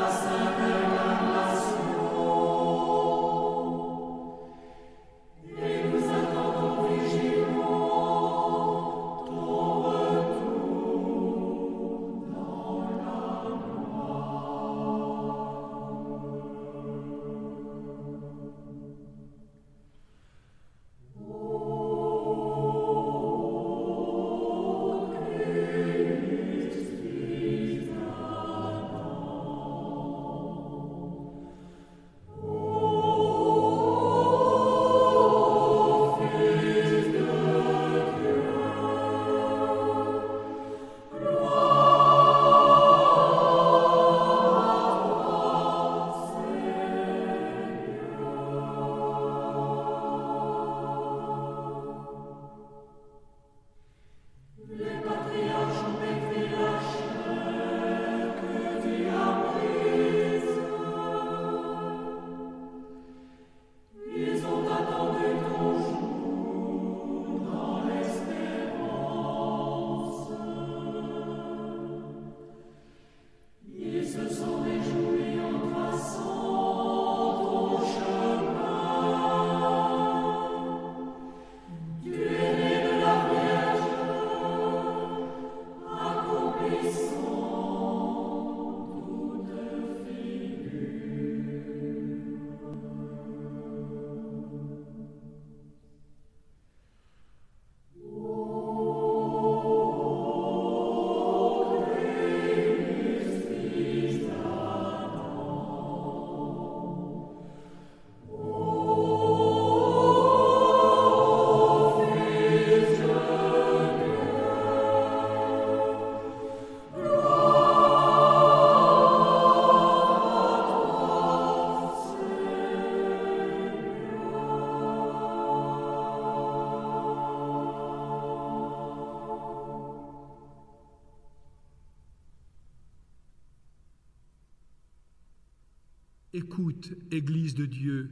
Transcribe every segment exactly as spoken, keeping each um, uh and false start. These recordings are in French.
Écoute, Église de Dieu,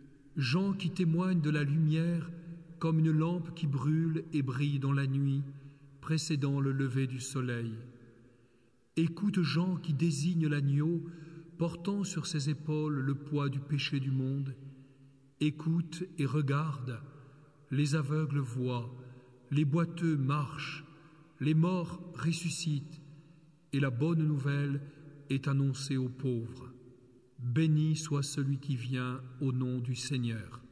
gens qui témoignent de la lumière comme une lampe qui brûle et brille dans la nuit, précédant le lever du soleil. Écoute, gens qui désignent l'agneau, portant sur ses épaules le poids du péché du monde. Écoute et regarde, les aveugles voient, les boiteux marchent, les morts ressuscitent, et la bonne nouvelle est annoncée aux pauvres. Béni soit celui qui vient au nom du Seigneur.